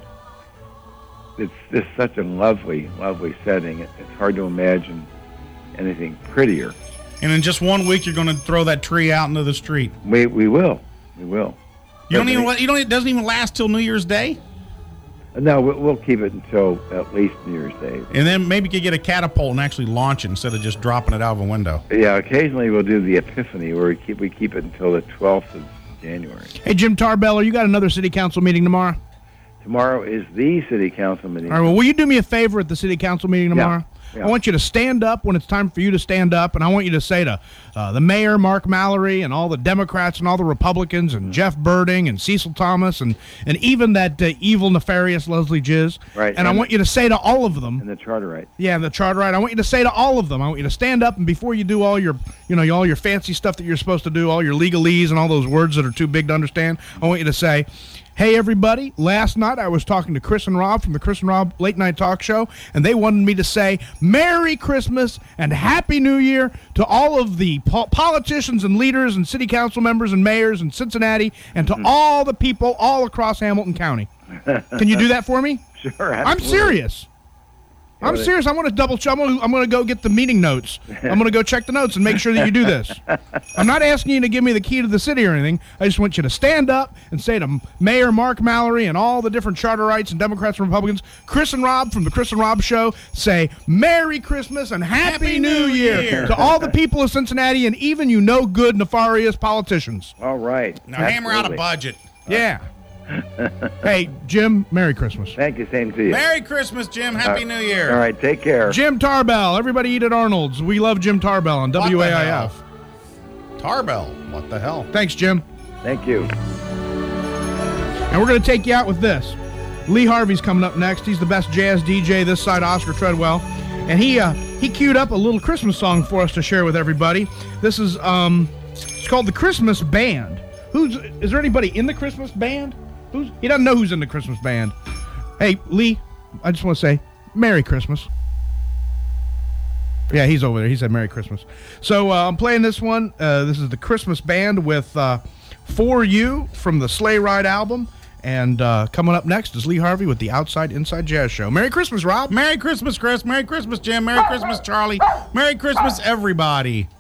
it's just such a lovely, lovely setting. It, it's hard to imagine anything prettier. And in just one week, you're going to throw that tree out into the street. We we will, we will. You don't even. Definitely. You don't. It doesn't even last till New Year's Day. No, we'll, we'll keep it until at least New Year's Day. And then maybe you could get a catapult and actually launch it instead of just dropping it out of a window. Yeah, occasionally we'll do the Epiphany, where we keep we keep it until the twelfth of January. Hey, Jim Tarbell, you got another city council meeting tomorrow? Tomorrow is the city council meeting. All right, well, will you do me a favor at the city council meeting tomorrow? Yeah. I want you to stand up when it's time for you to stand up, and I want you to say to uh, the mayor, Mark Mallory, and all the Democrats and all the Republicans, and Jeff Birding, and Cecil Thomas, and, and even that uh, evil, nefarious Leslie Giz. Right. And I want you to say to all of them. And the Charterite. Yeah, and the Charterite. I want you to say to all of them. I want you to stand up, and before you do all your, you know, all your fancy stuff that you're supposed to do, all your legalese and all those words that are too big to understand, I want you to say, hey, everybody, last night I was talking to Chris and Rob from the Chris and Rob Late Night Talk Show, and they wanted me to say Merry Christmas and Happy New Year to all of the po- politicians and leaders and city council members and mayors in Cincinnati and to all the people all across Hamilton County. Can you do that for me? Sure, I'm absolutely. serious. I'm Yeah, serious. I'm going to double check. I'm going to, I'm going to go get the meeting notes. I'm going to go check the notes and make sure that you do this. I'm not asking you to give me the key to the city or anything. I just want you to stand up and say to Mayor Mark Mallory and all the different Charterites and Democrats and Republicans, Chris and Rob from the Chris and Rob Show, say Merry Christmas and Happy, Happy New, New Year, Year. to all the people of Cincinnati and even you no good nefarious politicians. All right. Now hammer out a Absolutely. budget. Yeah. Hey, Jim, Merry Christmas. Thank you. Same to you. Merry Christmas, Jim. Happy Uh, New Year. All right. Take care. Jim Tarbell. Everybody eat at Arnold's. We love Jim Tarbell on What the W A I F. Tarbell. What the hell? Thanks, Jim. Thank you. And we're going to take you out with this. Lee Harvey's coming up next. He's the best jazz D J this side of Oscar Treadwell. And he uh, he queued up a little Christmas song for us to share with everybody. This is, um, it's called The Christmas Band. Who's, is there anybody in the Christmas band? Who's, he doesn't know who's in the Christmas band. Hey, Lee, I just want to say, Merry Christmas. Yeah, he's over there. He said Merry Christmas. So uh, I'm playing this one. Uh, this is the Christmas Band with uh, For You from the Sleigh Ride album. And uh, coming up next is Lee Harvey with the Outside Inside Jazz Show. Merry Christmas, Rob. Merry Christmas, Chris. Merry Christmas, Jim. Merry Christmas, Charlie. Merry Christmas, everybody.